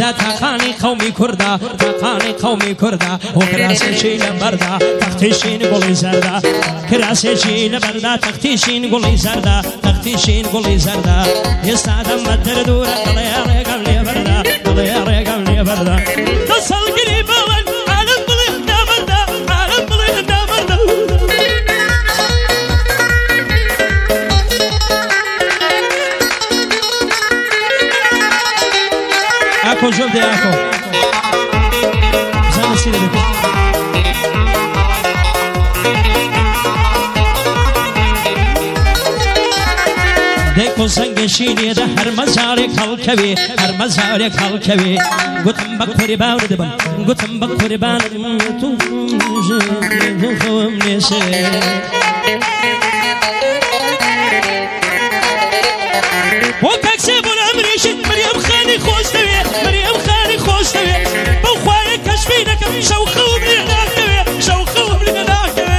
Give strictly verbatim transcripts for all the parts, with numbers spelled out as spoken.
جا تاقانی قومی کوردا تاقانی قومی کوردا و کراسێکی لە بەردا تەختیشین گوڵی زەردا کراسێکی لە بەردا تەختیشین گوڵی زەردا تەختیشین گوڵی زەردا ئێستا دەمە دەردورە دڵێ ڕێگەم لێ بەردا دڵێ ڕێگەم لێ بەردا دەسەڵگری بەڵەن عالم بڵێ دابەردا عالم بڵێ دابەردا ئاکۆ ژۆر دێ ئاکۆ زانە چی دەبێت دەیکۆ زەنگێکی لێدە هەر مەزارێک هەڵکەوێ هەر مەزارێک هەڵکەوێ گوتم بە قوربانت دەبم گوتم بە قوربانت خۆم نێسێ بۆ تاکسێ بۆ ئەمریشت مەریەم خانی خۆش دەوێ مەریەم خانی خۆش دەوێ بەو خوایە کەشفی دەکەم شەو خەوم لێ ناکەوێ شەو خەوم لێ ناکەوێ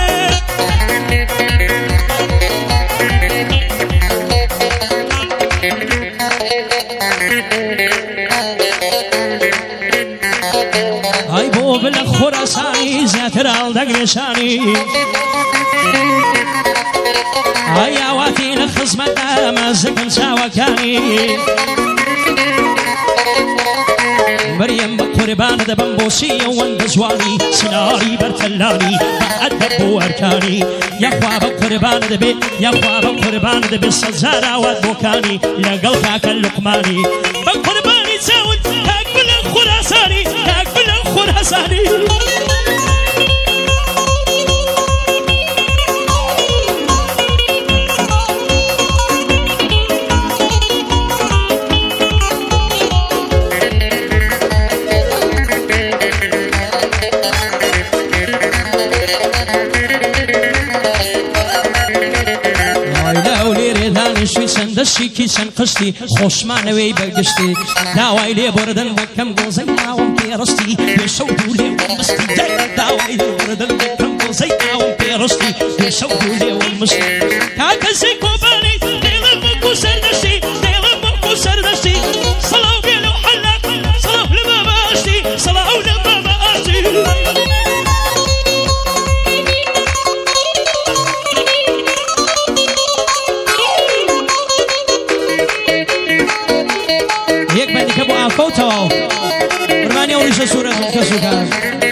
ئای بۆ بلە خۆراسانی زیاتر هەڵدەگرێشانی ئای ئاواتی لە خزمەتدا مازەکەم چاوەکانی مەریەم بە قوربانە دەبم بۆچی ئەوەندە جوانی سناری بەرتەلانی بەعەدەب بۆ ئەرکانی یاخوا بە قوربانە دەبێت یاخوا بە قوربانە دەبێت سەد جار ئاوات بۆکانی لەگەڵ کاکە لوقمانی بە قوربانی چاوت کاک بلە خوراسانی کاک بلە خوراسانی دەشێکی چەند قشتی خۆشمانەوەی بەگشتی داوای لێبوردن بەکەم گۆزەی ناوم پێڕستی پێشەو دوو لێوە مستی داوای لێبوردن بەکەم گۆزەی ناوم پێڕستی پێشەو دوو لێوە مستی کاکەسەی کۆبانەی دێڵە مەکو سەردەشتی دێڵە مەکو سەردەشتی سەڵاو بێ لەو حەلاق سەڵاو لە بابا ئاشتی سەڵاو لە بابا ئاشتی یەک بەندیکە بۆ ئافۆتەوە ڕمانی ئەو ڕیشە سوورە کە سوکار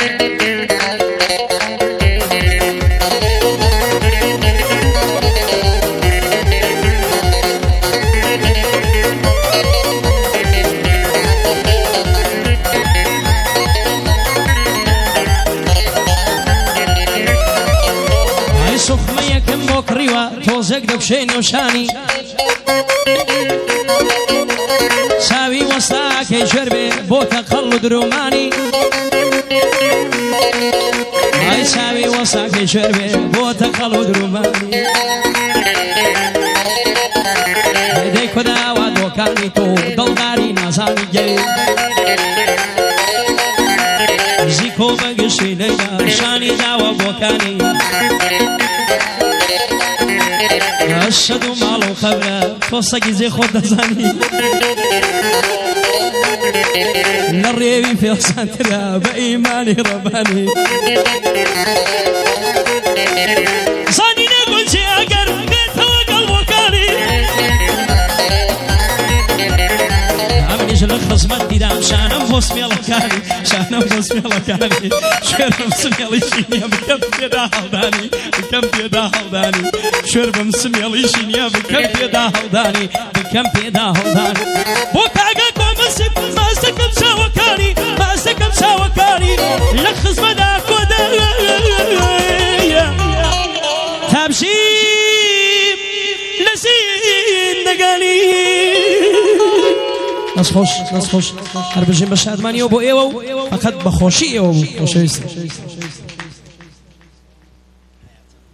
ئای سوخمە یەکەم بۆ کڕیوە تۆزێک دەکشێ نێوشانی چاوی وەستاکەی ژێر بێ بۆتە قەڵ و درومانی ئای چاوی وەستاکەی ژێر بێ بۆتە قەڵ و درومانی دەی خوداوا دۆکانی تۆ دڵداری نازانی گەی زیکۆ بەگشتی لەیلا شانی داوە بۆکانی ئەشەد و ماڵ و خەبرە تۆ سەگی جێ خۆت دەزانی لە ڕێوی پێڵسانترە بە ئیمانی ڕەبانی زانی نەگونجێ ئەگەر بێتەوە گەڵبۆکانی ئەمنیش لە خزمەت دیدام شانم بۆ سمێڵەکانی شانم بۆ سمێڵەکانی شوێرم سمێڵیشی نییە بکەم پێدا هەڵدانی بکەم پێدا هەڵدانی شوێر بم سمێڵیشی نییە بکەم پێدا هەڵدانی بکەم پێدا هەڵدانی بۆ کاگە کۆمەسیب مازەکەم چاوەکانی مازەکەم چاوەکانی لە خزمەدا کۆدایە تابژیم لە زیندەگانی دەست خۆش دەست خۆش هەر بژین بە شادمانیەوە بۆ ئێوە و فەقەت بە خۆشی ئێوە بوو خۆشەویستم